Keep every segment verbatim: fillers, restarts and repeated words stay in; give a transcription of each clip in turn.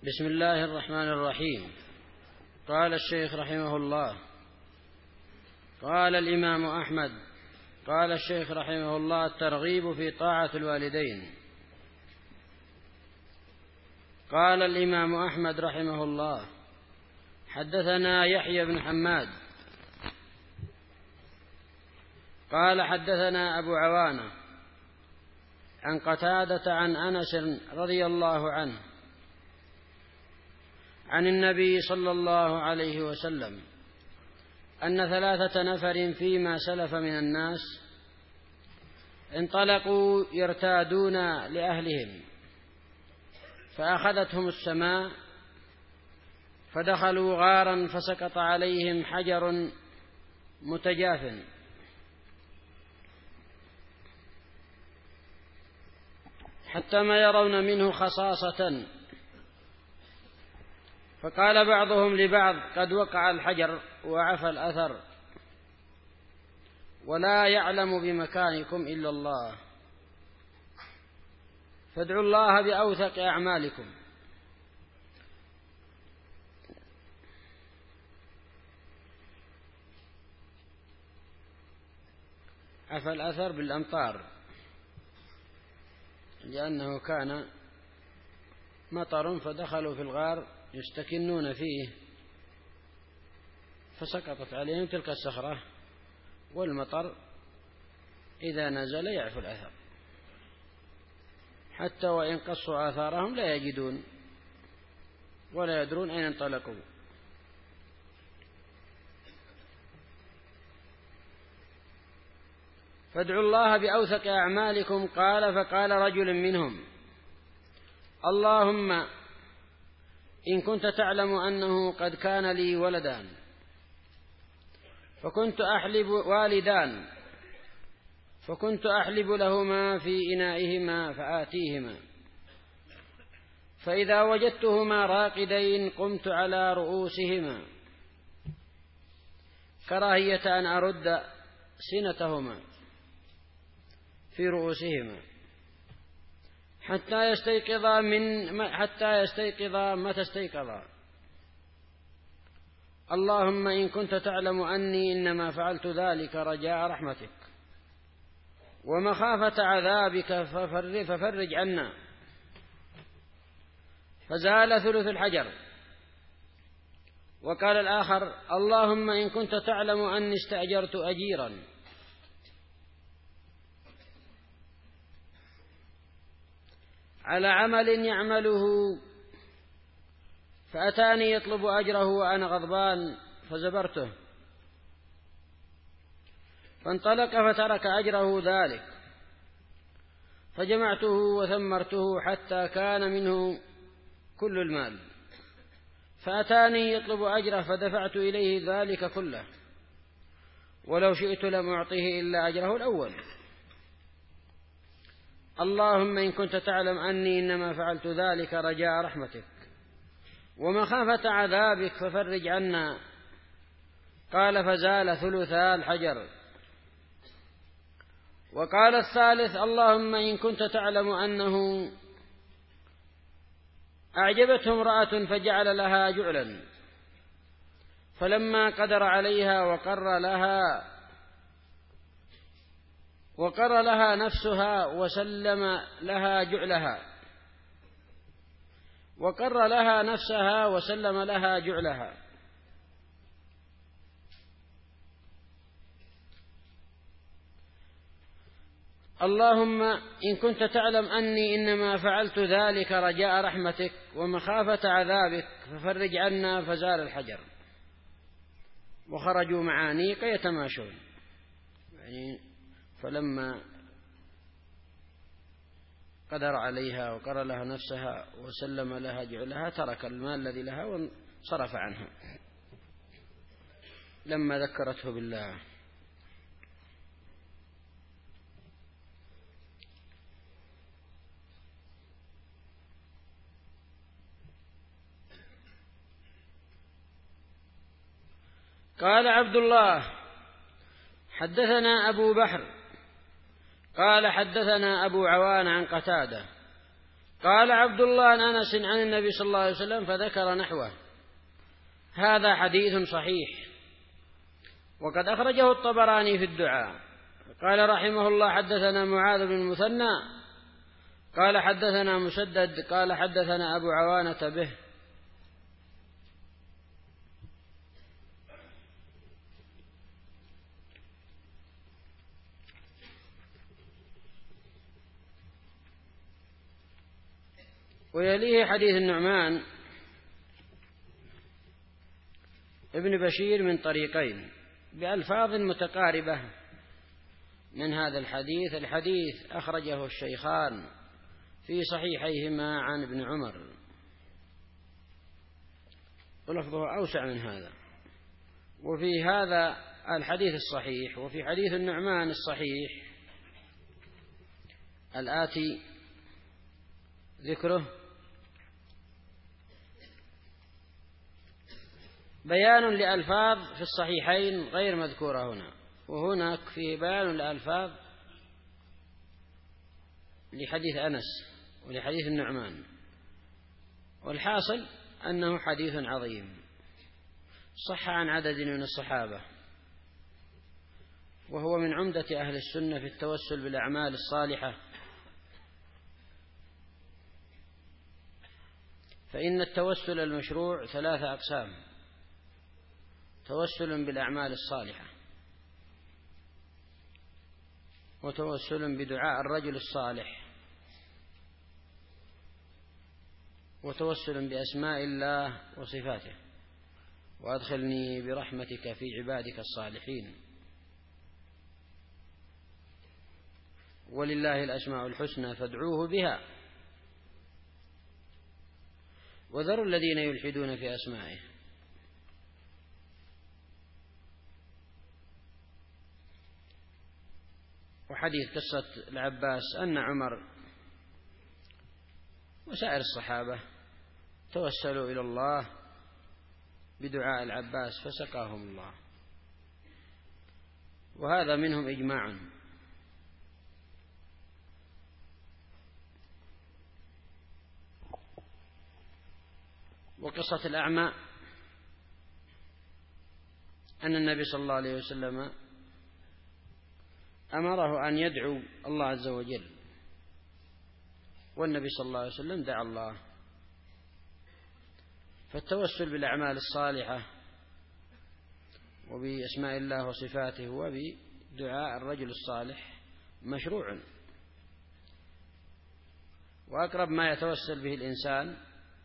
بسم الله الرحمن الرحيم. قال الشيخ رحمه الله: قال الإمام أحمد قال الشيخ رحمه الله: الترغيب في طاعة الوالدين. قال الإمام أحمد رحمه الله: حدثنا يحيى بن حماد قال حدثنا أبو عوانة عن قتادة عن أنس رضي الله عنه عن النبي صلى الله عليه وسلم أن ثلاثة نفر فيما سلف من الناس انطلقوا يرتادون لأهلهم، فأخذتهم السماء فدخلوا غارا فسقط عليهم حجر متجاف، حتى ما يرون منه خصاصة، فقال بعضهم لبعض: قد وقع الحجر وعفى الأثر، ولا يعلم بمكانكم إلا الله، فادعوا الله بأوثق أعمالكم. عفى الأثر بالأمطار، لأنه كان مطر فدخلوا في الغار يستكنون فيه فسقطت عليهم تلك الصخرة، والمطر إذا نزل يعفو الأثر، حتى وإن قصوا آثارهم لا يجدون ولا يدرون أين انطلقوا. فادعوا الله بأوثق أعمالكم. قال: فقال رجل منهم: اللهم إن كنت تعلم أنه قد كان لي ولدان فكنت أحلب والدان فكنت أحلب لهما في إنائهما فآتيهما، فإذا وجدتهما راقدين قمت على رؤوسهما كراهية أن أرد سنتهما في رؤوسهما حتى يستيقظا من حتى يستيقظا متى استيقظا. اللهم إن كنت تعلم أني إنما فعلت ذلك رجاء رحمتك ومخافة عذابك ففرج عنا. فزال ثلث الحجر. وقال الآخر: اللهم إن كنت تعلم أني استأجرت أجيرا على عمل يعمله فأتاني يطلب أجره وأنا غضبان فزبرته، فانطلق فترك أجره ذلك، فجمعته وثمرته حتى كان منه كل المال، فأتاني يطلب أجره فدفعت إليه ذلك كله، ولو شئت لم أعطيه إلا أجره الأول. اللهم إن كنت تعلم أني إنما فعلت ذلك رجاء رحمتك ومخافة عذابك ففرج عنا. قال: فزال ثلثا الحجر. وقال الثالث: اللهم إن كنت تعلم أنه أعجبته امرأة فجعل لها جعلا، فلما قدر عليها وقر لها وقر لها نفسها وسلم لها جعلها وقر لها نفسها وسلم لها جعلها اللهم إن كنت تعلم أني إنما فعلت ذلك رجاء رحمتك ومخافة عذابك ففرج عنا. فزال الحجر. وخرجوا معانيق يتماشون، يعني فلما قدر عليها وقر لها نفسها وسلم لها جعلها ترك المال الذي لها وانصرف عنها لما ذكرته بالله. قال عبد الله: حدثنا أبو بحر قال حدثنا أبو عوان عن قتادة قال عبد الله عن أنس عن النبي صلى الله عليه وسلم فذكر نحوه. هذا حديث صحيح، وقد أخرجه الطبراني في الدعاء. قال رحمه الله: حدثنا معاذ بن المثنى قال حدثنا مسدد قال حدثنا أبو عوانة به. ويليه حديث النعمان ابن بشير من طريقين بألفاظ متقاربة من هذا الحديث. الحديث أخرجه الشيخان في صحيحيهما عن ابن عمر، ولفظه أوسع من هذا. وفي هذا الحديث الصحيح وفي حديث النعمان الصحيح الآتي ذكره بيان لألفاظ في الصحيحين غير مذكورة هنا، وهناك فيه بيان لألفاظ لحديث أنس ولحديث النعمان. والحاصل أنه حديث عظيم صح عن عدد من الصحابة، وهو من عمدة أهل السنة في التوسل بالأعمال الصالحة. فإن التوسل المشروع ثلاثة أقسام: توسل بالأعمال الصالحة، وتوسل بدعاء الرجل الصالح، وتوسل بأسماء الله وصفاته. وأدخلني برحمتك في عبادك الصالحين. ولله الأسماء الحسنى فادعوه بها وذروا الذين يلحدون في أسمائه. وحديث قصة العباس أن عمر وسائر الصحابة توسلوا إلى الله بدعاء العباس فسقاهم الله، وهذا منهم إجماع. وقصة الأعمى أن النبي صلى الله عليه وسلم أمره أن يدعو الله عز وجل، والنبي صلى الله عليه وسلم دعا الله. فالتوسل بالأعمال الصالحة وبأسماء الله وصفاته وبدعاء الرجل الصالح مشروع، وأقرب ما يتوسل به الإنسان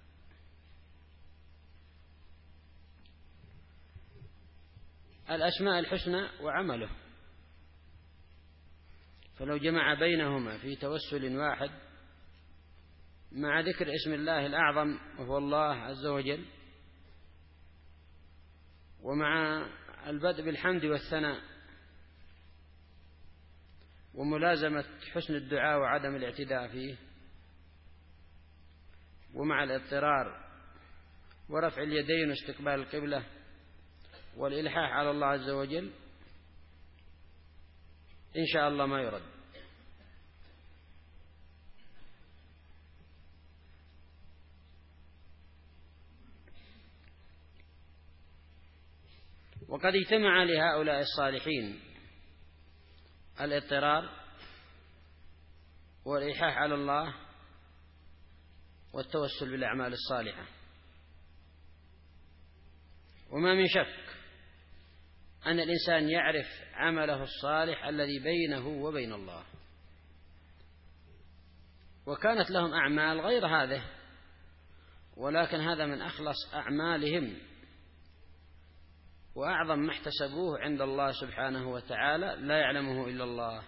الأسماء الحسنى وعمله. فلو جمع بينهما في توسل واحد مع ذكر اسم الله الأعظم وهو الله عز وجل، ومع البدء بالحمد والثناء، وملازمة حسن الدعاء وعدم الاعتداء فيه، ومع الاضطرار ورفع اليدين واستقبال القبلة والإلحاح على الله عز وجل، إن شاء الله ما يرد. وقد اجتمع لهؤلاء الصالحين الاضطرار والإلحاح على الله والتوسل بالأعمال الصالحة. وما من شك أن الإنسان يعرف عمله الصالح الذي بينه وبين الله، وكانت لهم أعمال غير هذه، ولكن هذا من أخلص أعمالهم وأعظم ما احتسبوه عند الله سبحانه وتعالى، لا يعلمه إلا الله.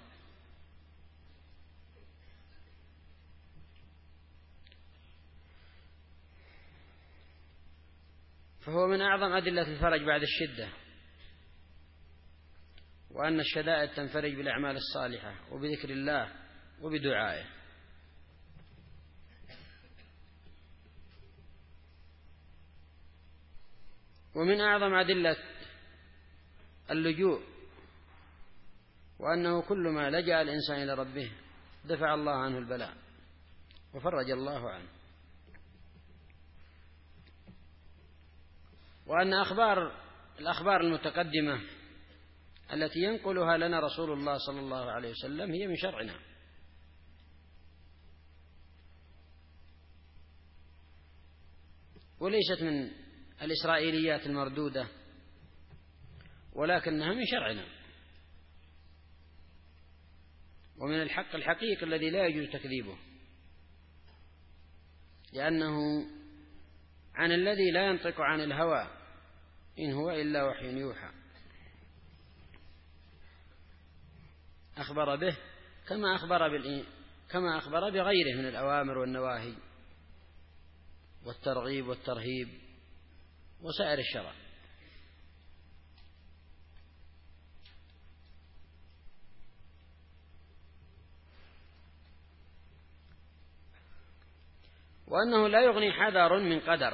فهو من أعظم أدلة الفرج بعد الشدة، وأن الشدائد تنفرج بالأعمال الصالحة وبذكر الله وبدعائه. ومن أعظم أدلة اللجوء، وأنه كل ما لجأ الإنسان إلى ربه دفع الله عنه البلاء. وفرج الله عنه. وأن أخبار الأخبار المتقدمة التي ينقلها لنا رسول الله صلى الله عليه وسلم هي من شرعنا، وليست من الإسرائيليات المردودة، ولكنها من شرعنا ومن الحق الحقيقي الذي لا يجوز تكذيبه، لأنه عن الذي لا ينطق عن الهوى إن هو إلا وحي يوحى، أخبر به كما أخبر بالإيه كما أخبر بغيره من الأوامر والنواهي والترغيب والترهيب وسائر الشرع. وأنه لا يغني حذر من قدر.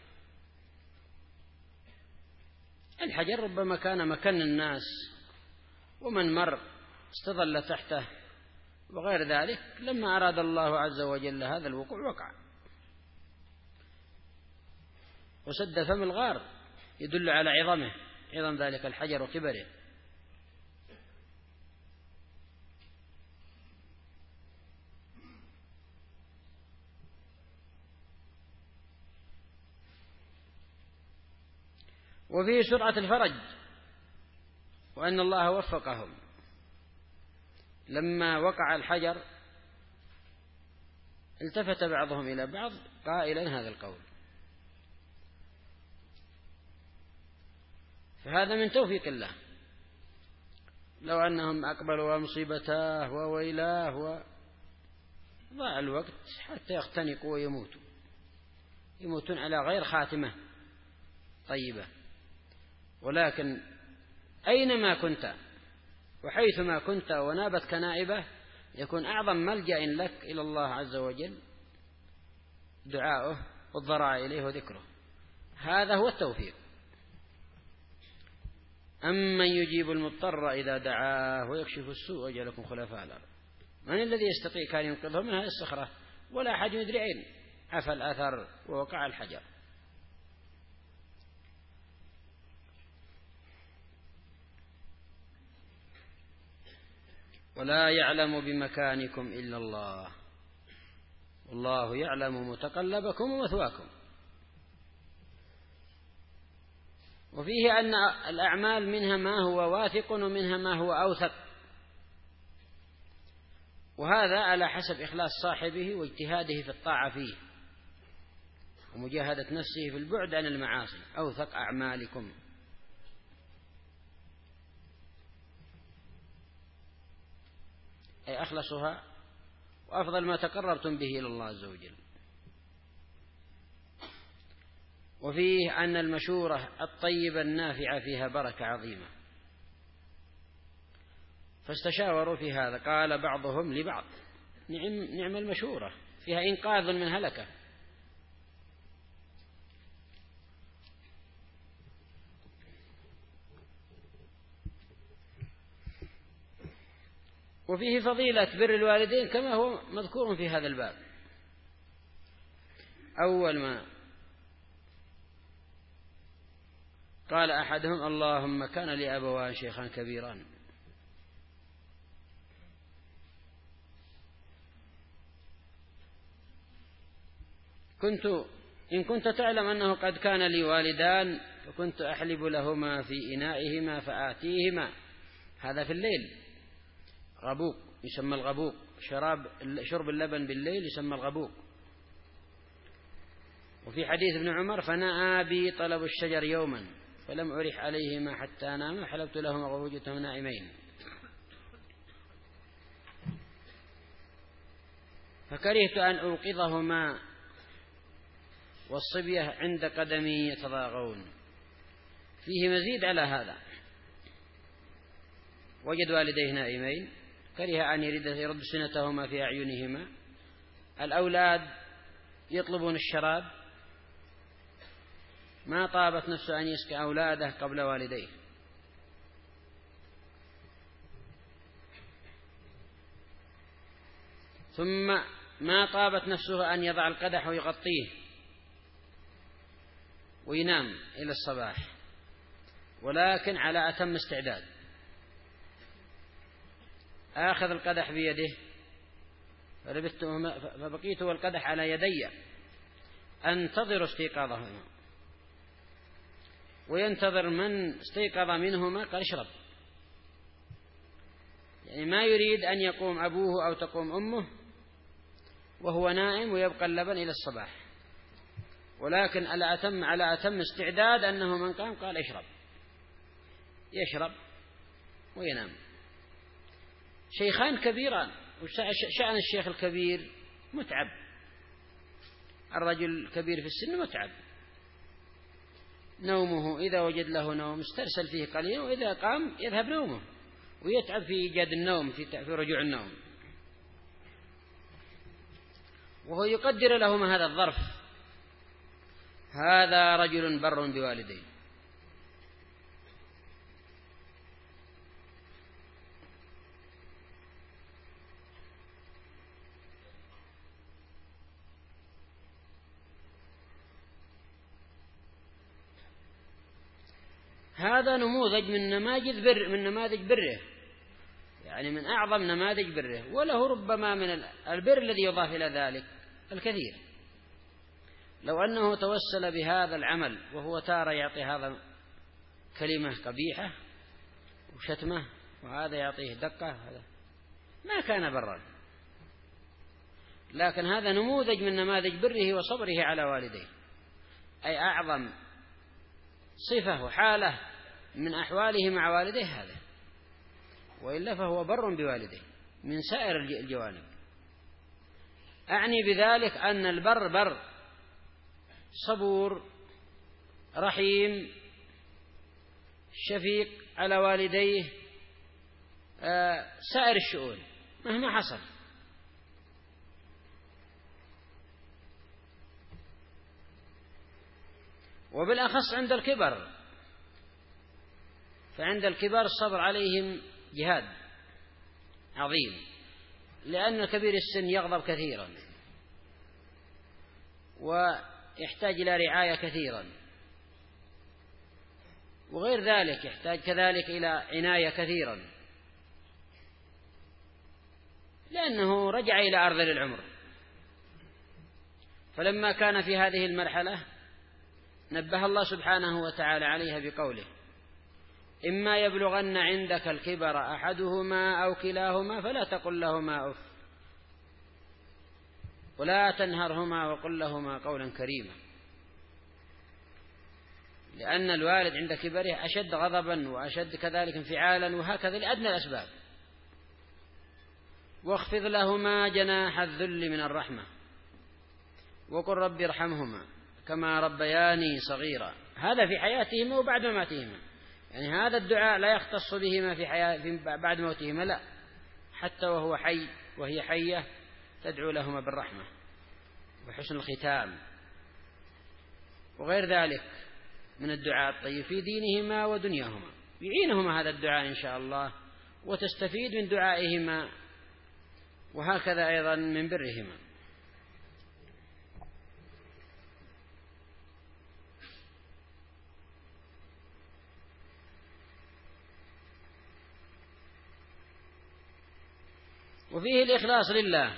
الحجر ربما كان مكان الناس ومن مر استظل تحته وغير ذلك، لما أراد الله عز وجل هذا الوقوع وقع. وسد فم الغار يدل على عظمه، عظم ذلك الحجر وكبره. وفيه سرعة الفرج، وأن الله وفقهم لما وقع الحجر التفت بعضهم إلى بعض قائلا هذا القول. فهذا من توفيق الله. لو أنهم أقبلوا مصيبته وويلاه وضاع الوقت حتى يختنقوا ويموتوا، يموتون على غير خاتمة طيبة. ولكن أينما كنت وحيثما كنت ونابت كنائبة يكون أعظم ملجأ لك إلى الله عز وجل دعاؤه والضراع إليه وذكره. هذا هو التوفيق. أمن يجيب المضطر إذا دعاه ويكشف السوء ويجعلكم خلفاء الأرض. من الذي يستطيع كان ينقذه من هذه الصخرة؟ ولا أحد يدري أين عفى الأثر ووقع الحجر. ولا يعلم بمكانكم إلا الله والله يعلم متقلبكم ومثواكم. وفيه أن الأعمال منها ما هو واثق ومنها ما هو أوثق، وهذا على حسب إخلاص صاحبه واجتهاده في الطاعة فيه ومجاهدة نفسه في البعد عن المعاصي. أوثق أعمالكم، أي أخلصها وأفضل ما تقربتم به إلى الله عز وجل. وفيه أن المشورة الطيبة النافعة فيها بركة عظيمة، فاستشاوروا في هذا. قال بعضهم لبعض نعم, نعم المشورة، فيها إنقاذ من هلكة. وفيه فضيلة بر الوالدين كما هو مذكور في هذا الباب. أول ما قال أحدهم اللهم كان لي أبوان شيخان كبيران، كنت إن كنت تعلم أنه قد كان لي والدان فكنت أحلب لهما في إنائهما فآتيهما. هذا في الليل، غبوق يسمى الغبوق، شراب شرب اللبن بالليل يسمى الغبوق. وفي حديث ابن عمر فنأى بي طلب الشجر يوما فلم أرح عليهما حتى نام حلبت لهما ووجدتهما نائمين، فكرهت أن أوقظهما والصبية عند قدمي يتضاغون. فيه مزيد على هذا. وجد والديه نائمين، كره أن يرد سنتهما في أعينهما. الأولاد يطلبون الشراب، ما طابت نفسه أن يسقي أولاده قبل والديه. ثم ما طابت نفسه أن يضع القدح ويغطيه وينام إلى الصباح، ولكن على أتم استعداد، آخذ القدح بيده فبقيت والقدح على يدي أنتظر استيقاظهما، وينتظر من استيقظ منهما قال اشرب، يعني ما يريد أن يقوم أبوه أو تقوم أمه وهو نائم ويبقى اللبن إلى الصباح، ولكن على أتم على أتم استعداد أنه من قام قال اشرب، يشرب وينام. شيخان كبيران، وشأن الشيخ الكبير متعب، الرجل الكبير في السن متعب، نومه إذا وجد له نوم استرسل فيه قليلا، وإذا قام يذهب نومه ويتعب في إيجاد النوم في رجوع النوم، وهو يقدر لهما هذا الظرف. هذا رجل بر بوالديه. هذا نموذج من نماذج بر من نماذج بره، يعني من أعظم نماذج بره، وله ربما من البر الذي يضاف إلى ذلك الكثير. لو أنه توسل بهذا العمل وهو تارة يعطي هذا كلمة قبيحة وشتمة وهذا يعطيه دقة، هذا ما كان برا، لكن هذا نموذج من نماذج بره وصبره على والديه، أي أعظم صفة وحالة من أحواله مع والديه هذا، وإلا فهو بر بوالديه من سائر الجوانب. أعني بذلك أن البر بر صبور رحيم شفيق على والديه سائر الشؤون مهما حصل. وبالأخص عند الكبر، فعند الكبر الصبر عليهم جهاد عظيم، لأن كبير السن يغضب كثيرا ويحتاج إلى رعاية كثيرا، وغير ذلك يحتاج كذلك إلى عناية كثيرا، لأنه رجع إلى أرذل العمر. فلما كان في هذه المرحلة نبه الله سبحانه وتعالى عليها بقوله: إما يبلغن عندك الكبر أحدهما أو كلاهما فلا تقل لهما أف ولا تنهرهما وقل لهما قولا كريما، لأن الوالد عند كبره أشد غضبا وأشد كذلك انفعالا، وهكذا لأدنى الأسباب. واخفض لهما جناح الذل من الرحمة وقل رب ارحمهما كما ربياني صغيرا. هذا في حياتهما وبعد مماتهما، يعني هذا الدعاء لا يختص بهما في حياة بعد موتهما، لا، حتى وهو حي وهي حية تدعو لهما بالرحمة وحسن الختام وغير ذلك من الدعاء الطيب في دينهما ودنياهما. يعينهما هذا الدعاء إن شاء الله وتستفيد من دعائهما، وهكذا أيضا من برهما. وفيه الإخلاص لله،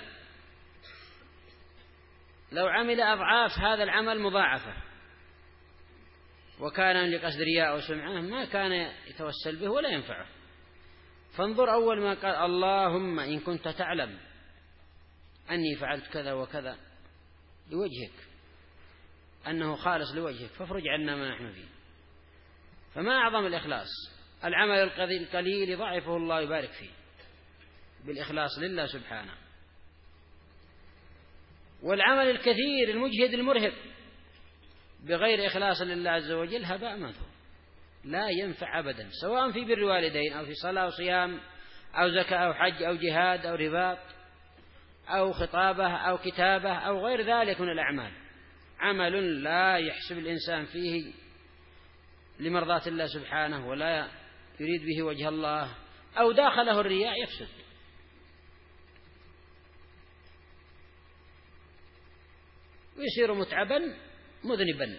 لو عمل أضعاف هذا العمل مضاعفة وكان لقصد رياء وسمعة ما كان يتوسل به ولا ينفعه. فانظر أول ما قال: اللهم إن كنت تعلم أني فعلت كذا وكذا لوجهك، أنه خالص لوجهك، فافرج عنا ما نحن فيه. فما أعظم الإخلاص، العمل القليل يضاعفه الله يبارك فيه بالإخلاص لله سبحانه. والعمل الكثير المجهد المرهق بغير إخلاص لله عز وجل هباء منثور، لا ينفع أبدا، سواء في بر والدين أو في صلاة وصيام أو زكاة أو حج أو جهاد أو رباط أو خطابة أو كتابة أو غير ذلك من الأعمال. عمل لا يحسب الإنسان فيه لمرضاة الله سبحانه ولا يريد به وجه الله أو داخله الرياء يفسد. ويصير متعبا مذنبا،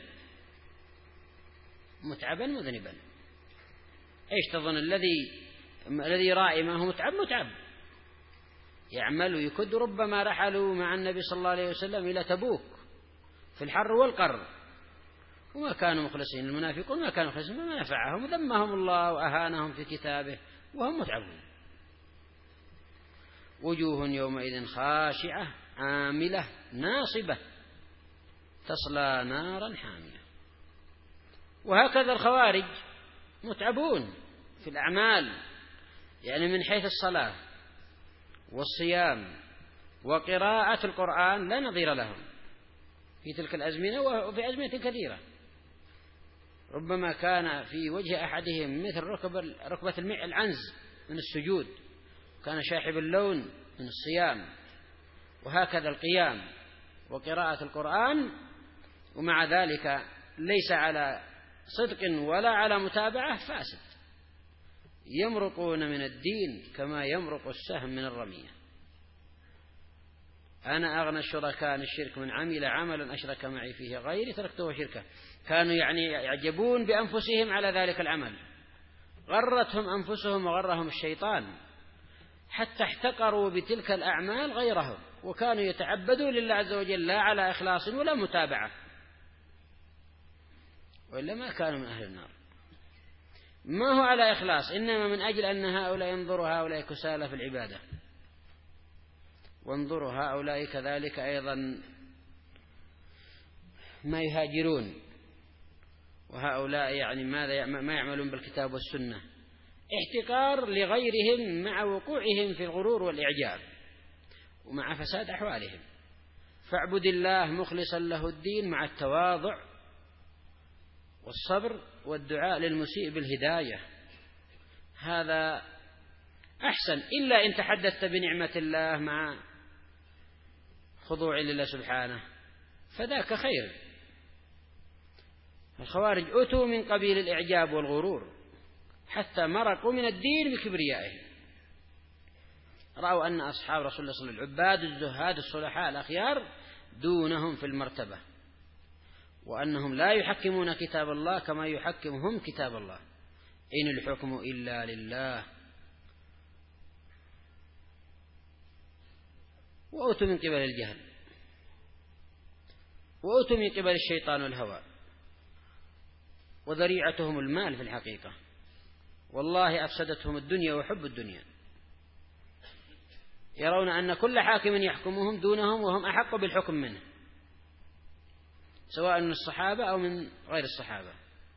متعبا مذنبا. ايش تظن الذي الذي راعي ما هو متعب متعب يعمل ويكد. ربما رحلوا مع النبي صلى الله عليه وسلم إلى تبوك في الحر والقر وما كانوا مخلصين، المنافقون ما كانوا مخلصين، ما نفعهم، ذمهم الله وأهانهم في كتابه وهم متعبون. وجوه يومئذ خاشعة عاملة ناصبة تصلى نارا حامية. وهكذا الخوارج متعبون في الأعمال، يعني من حيث الصلاة والصيام وقراءة القرآن لا نظير لهم في تلك الأزمنة وفي أزمنة كثيرة. ربما كان في وجه أحدهم مثل ركبة العنز من السجود، كان شاحب اللون من الصيام. وهكذا القيام وقراءة القرآن، ومع ذلك ليس على صدق ولا على متابعة، فاسد. يمرقون من الدين كما يمرق السهم من الرمية. أنا أغنى الشركاء عن الشرك من عمل عملا أشرك معي فيه غيري تركته وشركه. كانوا يعني يعجبون بأنفسهم على ذلك العمل، غرتهم أنفسهم وغرهم الشيطان حتى احتقروا بتلك الأعمال غيرهم، وكانوا يتعبدوا لله عز وجل لا على إخلاص ولا متابعة، وإلا ما كانوا من أهل النار. ما هو على إخلاص، إنما من أجل أن هؤلاء ينظروا هؤلاء كسالى في العبادة، وانظروا هؤلاء كذلك أيضا ما يهاجرون، وهؤلاء يعني ماذا ما يعملون بالكتاب والسنة، احتقار لغيرهم مع وقوعهم في الغرور والإعجاب ومع فساد أحوالهم. فاعبد الله مخلصا له الدين مع التواضع والصبر والدعاء للمسيء بالهداية، هذا أحسن. إلا إن تحدثت بنعمة الله مع خضوع لله سبحانه فذاك خير. الخوارج أتوا من قبيل الإعجاب والغرور حتى مرقوا من الدين بكبريائهم. رأوا أن أصحاب رسول الله صلى الله عليه وسلم العباد الزهاد الصلحاء الأخيار دونهم في المرتبة، وأنهم لا يحكمون كتاب الله كما يحكمهم كتاب الله، إن الحكم إلا لله. وأتوا من قبل الجهل، وأتوا من قبل الشيطان والهوى، وذريعتهم المال في الحقيقة. والله أفسدتهم الدنيا وحب الدنيا، يرون أن كل حاكم يحكمهم دونهم وهم أحق بالحكم منه، سواء من الصحابة أو من غير الصحابة.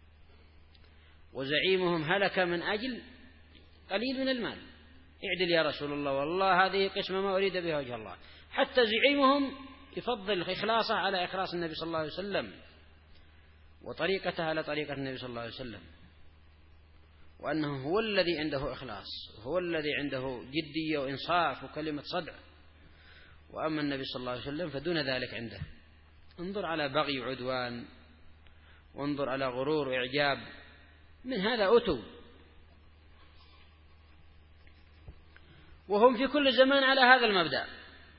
وزعيمهم هلك من أجل قليل من المال. اعدل يا رسول الله، والله هذه قسمة ما أريد بها وجه الله. حتى زعيمهم يفضل إخلاصه على إخلاص النبي صلى الله عليه وسلم، وطريقته على طريقة النبي صلى الله عليه وسلم، وأنه هو الذي عنده إخلاص، وهو الذي عنده جدية وإنصاف وكلمة صدع. وأما النبي صلى الله عليه وسلم فدون ذلك عنده. انظر على بغي وعدوان، وانظر على غرور وإعجاب، من هذا أتوا. وهم في كل زمان على هذا المبدأ،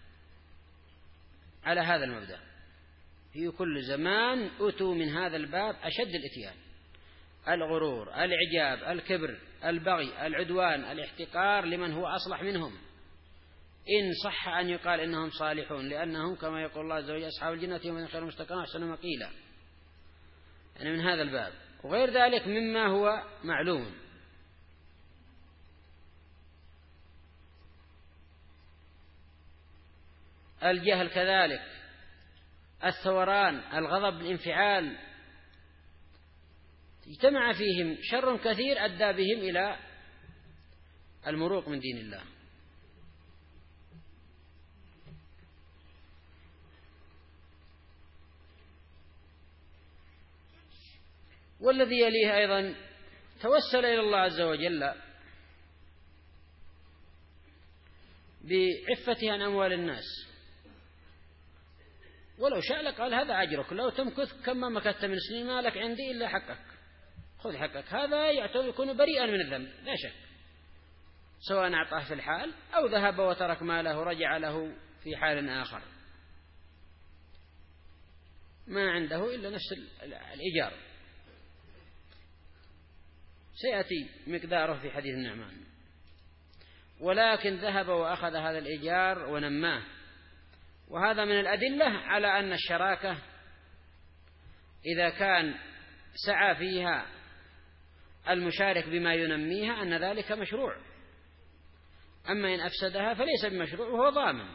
على هذا المبدأ في كل زمان أتوا من هذا الباب أشد الإتيان: الغرور، الإعجاب، الكبر، البغي، العدوان، الاحتقار لمن هو أصلح منهم، إن صح أن يقال إنهم صالحون، لأنهم كما يقول الله عز وجل أصحاب الجنة يوم خير مستقرا أحسن مقيلا، يعني من هذا الباب. وغير ذلك مما هو معلوم. الجهل كذلك، الثوران، الغضب، الانفعال، اجتمع فيهم شر كثير أدى بهم إلى المروق من دين الله. والذي يليه أيضا توسل إلى الله عز وجل بعفته عن أموال الناس، ولو شاء لقال هذا أجرك، لو تمكث كما مكثت من سنين ما لك عندي إلا حقك، خذ حقك. هذا يعتبر يكون بريئا من الذنب لا شك، سواء أعطاه في الحال أو ذهب وترك ماله رجع له في حال آخر. ما عنده إلا نفس الإيجار، سيأتي مقداره في حديث النعمان، ولكن ذهب وأخذ هذا الإيجار ونماه. وهذا من الأدلة على أن الشراكة إذا كان سعى فيها المشارك بما ينميها أن ذلك مشروع، أما إن أفسدها فليس بمشروع وهو ضامن.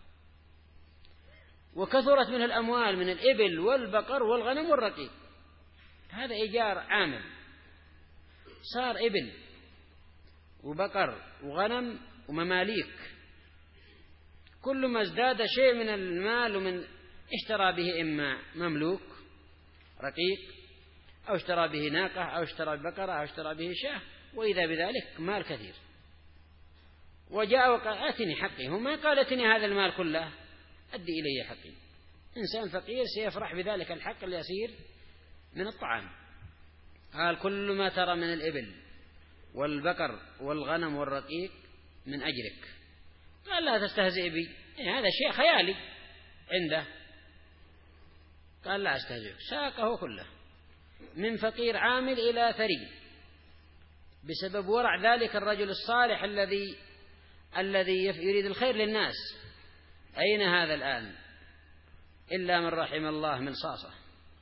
وكثرت منه الأموال من الإبل والبقر والغنم والرقيق، هذا إيجار عامل، صار إبل وبقر وغنم ومماليك، كل ما ازداد شيء من المال ومن اشترى به إما مملوك رقيق أو اشترى به ناقة أو اشترى بقرة أو اشترى به شاة، وإذا بذلك مال كثير. وجاء وقال آتني حقي، هو ما قال اتني هذا المال كله، أدي إلي حقي. إنسان فقير سيفرح بذلك الحق اليسير من الطعام. قال كل ما ترى من الإبل والبقر والغنم والرقيق من أجرك. قال لا تستهزئ بي، هذا شيء خيالي عنده. قال لا أستهزئ، ساقه كله من فقير عامل إلى ثري بسبب ورع ذلك الرجل الصالح الذي الذي يريد الخير للناس. أين هذا الآن؟ إلا من رحم الله من صاصة.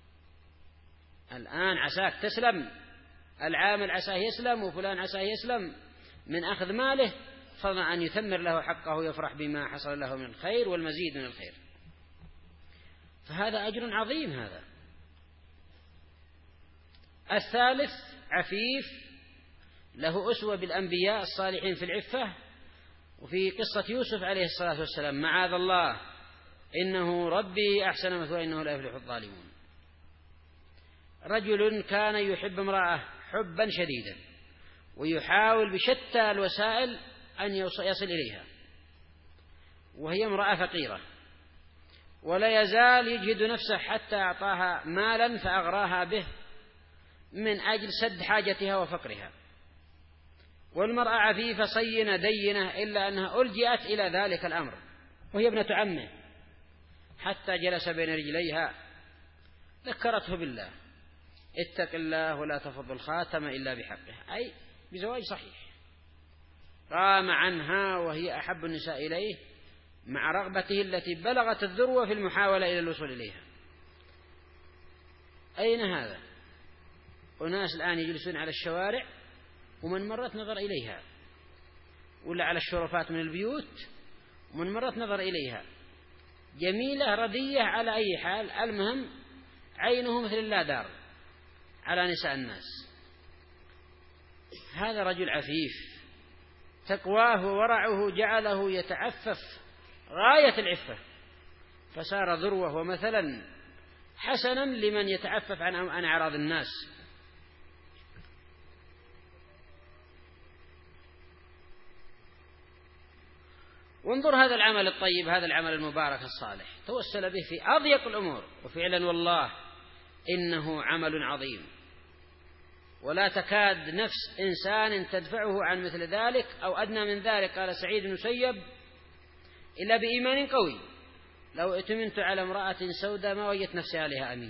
الآن عساك تسلم، العامل عساه يسلم وفلان عساه يسلم من أخذ ماله، فما أن يثمر له حقه يفرح بما حصل له من الخير والمزيد من الخير. فهذا أجر عظيم. هذا الثالث عفيف له أسوة بالأنبياء الصالحين في العفة. وفي قصة يوسف عليه الصلاة والسلام معاذ الله إنه ربي أحسن مثواي إنه لا يفلح الظالمون. رجل كان يحب امرأة حبا شديدا ويحاول بشتى الوسائل أن يصل إليها، وهي امرأة فقيرة، ولا يزال يجهد نفسه حتى أعطاها مالا فأغراها به من أجل سد حاجتها وفقرها. والمرأة عفيفة صينة دينة، إلا أنها ألجأت إلى ذلك الأمر وهي ابنة عمه، حتى جلس بين رجليها ذكرته بالله، اتق الله ولا تفض الخاتم إلا بحقه، أي بزواج صحيح. قام عنها وهي أحب النساء إليه مع رغبته التي بلغت الذروة في المحاولة إلى الوصول إليها. أين هذا؟ أناس الآن يجلسون على الشوارع ومن مرت نظر إليها، ولا على الشرفات من البيوت ومن مرت نظر إليها، جميلة ردية على أي حال، المهم عينه مثل اللادار على نساء الناس. هذا رجل عفيف تقواه وورعه جعله يتعفف غاية العفة، فصار ذروة ومثلا حسنا لمن يتعفف عن أعراض الناس. وانظر هذا العمل الطيب، هذا العمل المبارك الصالح توسل به في أضيق الأمور، وفعلا والله إنه عمل عظيم، ولا تكاد نفس إنسان تدفعه عن مثل ذلك أو أدنى من ذلك. قال سعيد بن المسيب إلا بإيمان قوي لو ائتمنت على امرأة سوداء ما وجدت نفسي عليها أمينا،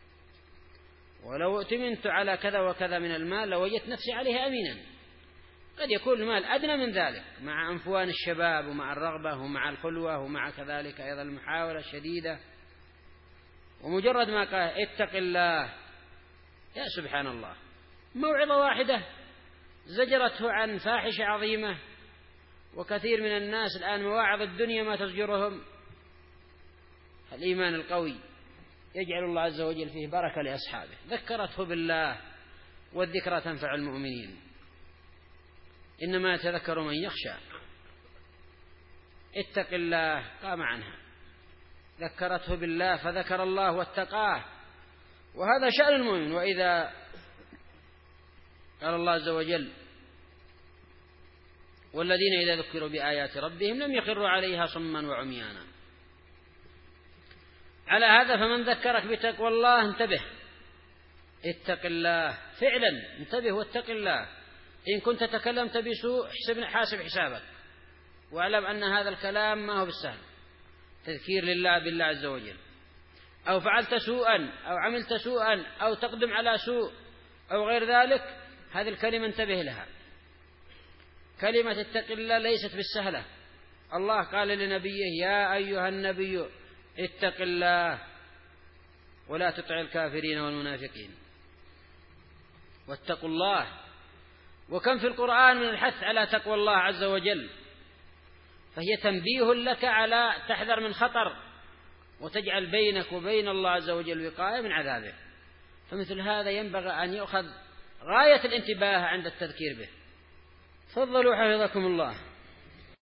ولو ائتمنت على كذا وكذا من المال لو وجدت نفسي عليها أمينا. قد يكون المال أدنى من ذلك مع أنفوان الشباب ومع الرغبة ومع الخلوة ومع كذلك أيضا المحاولة الشديدة، ومجرد ما قال اتق الله، يا سبحان الله، موعظة واحدة زجرته عن فاحشة عظيمة. وكثير من الناس الآن مواعظ الدنيا ما تزجرهم. الإيمان القوي يجعل الله عز وجل فيه بركة لأصحابه، ذكرته بالله، والذكرى تنفع المؤمنين، إنما يتذكر من يخشى. اتق الله قام عنها، ذكرته بالله فذكر الله واتقاه، وهذا شأن المؤمن. وإذا قال الله عز وجل والذين إذا ذكروا بآيات ربهم لم يخروا عليها صما وعميانا. على هذا فمن ذكرك بتقوى الله انتبه، اتق الله فعلا، انتبه واتق الله. إن كنت تكلمت بسوء حاسب حسابك، واعلم أن هذا الكلام ما هو بالسهل، تذكير لله بالله عز وجل. أو فعلت سوءا أو عملت سوءا أو تقدم على سوء أو غير ذلك، هذه الكلمة انتبه لها. كلمة اتق الله ليست بالسهلة. الله قال لنبيه: يا أيها النبي اتق الله ولا تطع الكافرين والمنافقين، واتقوا الله. وكم في القرآن من الحث على تقوى الله عز وجل، فهي تنبيه لك على تحذر من خطر وتجعل بينك وبين الله عز وجل وقاية من عذابه. فمثل هذا ينبغي أن يؤخذ غاية الانتباه عند التذكير به. تفضلوا حفظكم الله.